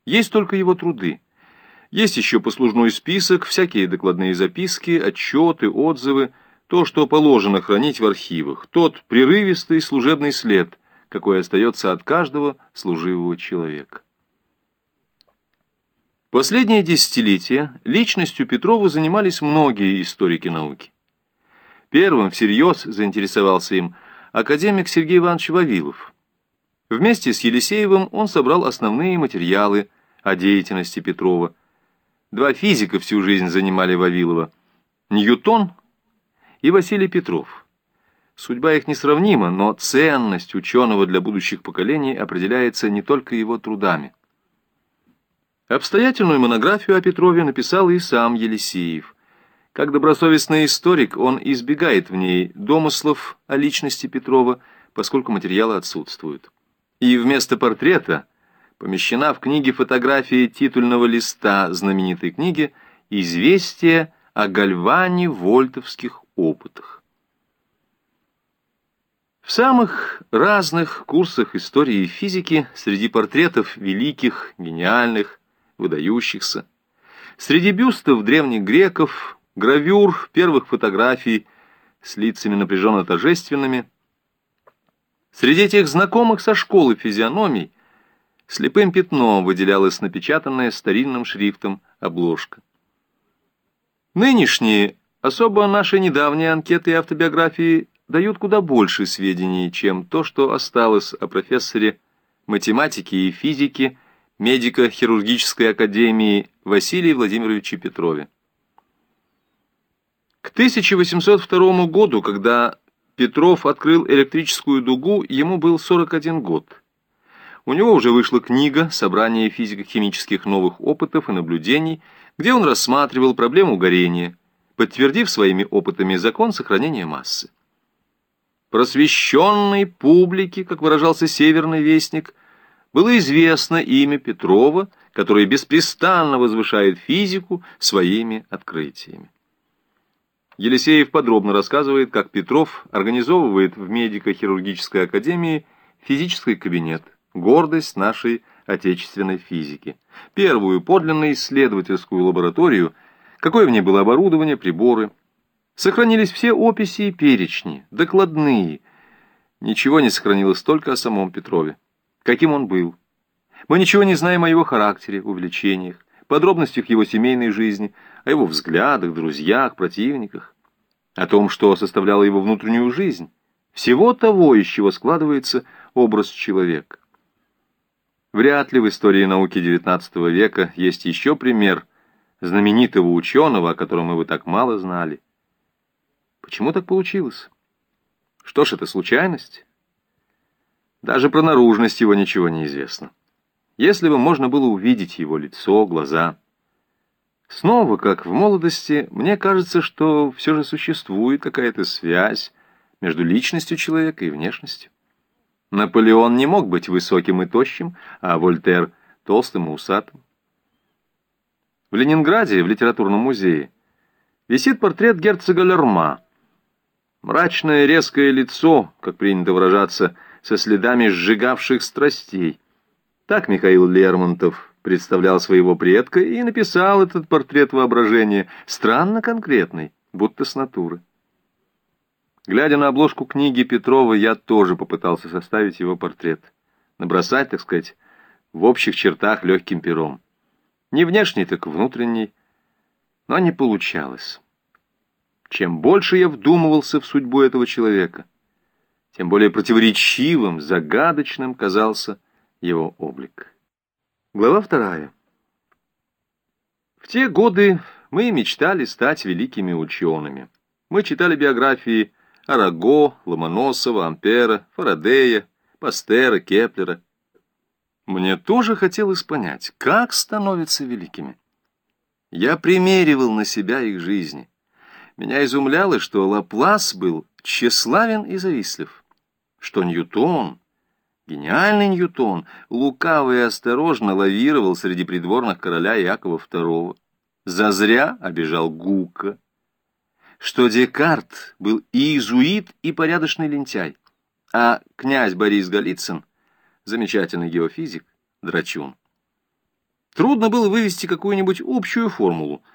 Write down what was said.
Есть только его труды. Есть еще послужной список, всякие докладные записки, отчеты, отзывы, то, что положено хранить в архивах, тот прерывистый служебный след, какой остается от каждого служивого человека. Последние десятилетия личностью Петрова занимались многие историки науки. Первым всерьез заинтересовался им академик Сергей Иванович Вавилов. Вместе с Елисеевым он собрал основные материалы о деятельности Петрова. Два физика всю жизнь занимали Вавилова – Ньютон и Василий Петров. Судьба их несравнима, но ценность ученого для будущих поколений определяется не только его трудами. Обстоятельную монографию о Петрове написал и сам Елисеев. Как добросовестный историк, он избегает в ней домыслов о личности Петрова, поскольку материалы отсутствуют. И вместо портрета помещена в книге фотография титульного листа знаменитой книги «Известие о гальване-вольтовских опытах». В самых разных курсах истории и физики среди портретов великих, гениальных, выдающихся, среди бюстов древних греков, гравюр, первых фотографий с лицами напряженно торжественными, среди этих знакомых со школы физиономий слепым пятном выделялась напечатанная старинным шрифтом обложка. Нынешние, особо наши недавние анкеты и автобиографии, дают куда больше сведений, чем то, что осталось о профессоре математики и физики медико-хирургической академии Василии Владимировиче Петрове. К 1802 году, когда Петров открыл электрическую дугу, ему был 41 год. У него уже вышла книга «Собрание физико-химических новых опытов и наблюдений», где он рассматривал проблему горения, подтвердив своими опытами закон сохранения массы. Просвещенной публике, как выражался Северный Вестник, было известно имя Петрова, который беспрестанно возвышает физику своими открытиями. Елисеев подробно рассказывает, как Петров организовывает в медико-хирургической академии физический кабинет, гордость нашей отечественной физики, первую подлинно исследовательскую лабораторию, какое в ней было оборудование, приборы. Сохранились все описи и перечни, докладные. Ничего не сохранилось только о самом Петрове. Каким он был. Мы ничего не знаем о его характере, увлечениях, подробностях его семейной жизни, о его взглядах, друзьях, противниках, о том, что составляло его внутреннюю жизнь, всего того, из чего складывается образ человека. Вряд ли в истории науки XIX века есть еще пример знаменитого ученого, о котором мы бы так мало знали. Почему так получилось? Что ж, это случайность? Даже про наружность его ничего не известно. Если бы можно было увидеть его лицо, глаза. Снова, как в молодости, мне кажется, что все же существует какая-то связь между личностью человека и внешностью. Наполеон не мог быть высоким и тощим, а Вольтер — толстым и усатым. В Ленинграде, в литературном музее, висит портрет герцога Лерма. Мрачное резкое лицо, как принято выражаться, со следами сжигавших страстей. Так Михаил Лермонтов представлял своего предка и написал этот портрет воображения, странно конкретный, будто с натуры. Глядя на обложку книги Петрова, я тоже попытался составить его портрет. Набросать, так сказать, в общих чертах легким пером. Не внешний, так внутренний, но не получалось. Чем больше я вдумывался в судьбу этого человека, тем более противоречивым, загадочным казался его облик. Глава 2. В те годы мы мечтали стать великими учеными. Мы читали биографии Араго, Ломоносова, Ампера, Фарадея, Пастера, Кеплера. Мне тоже хотелось понять, как становятся великими. Я примеривал на себя их жизни. Меня изумляло, что Лаплас был тщеславен и завистлив, что Ньютон, гениальный Ньютон, лукаво и осторожно лавировал среди придворных короля Якова II, зазря обижал Гука, что Декарт был и иезуит, и порядочный лентяй, а князь Борис Голицын, замечательный геофизик, драчун. Трудно было вывести какую-нибудь общую формулу,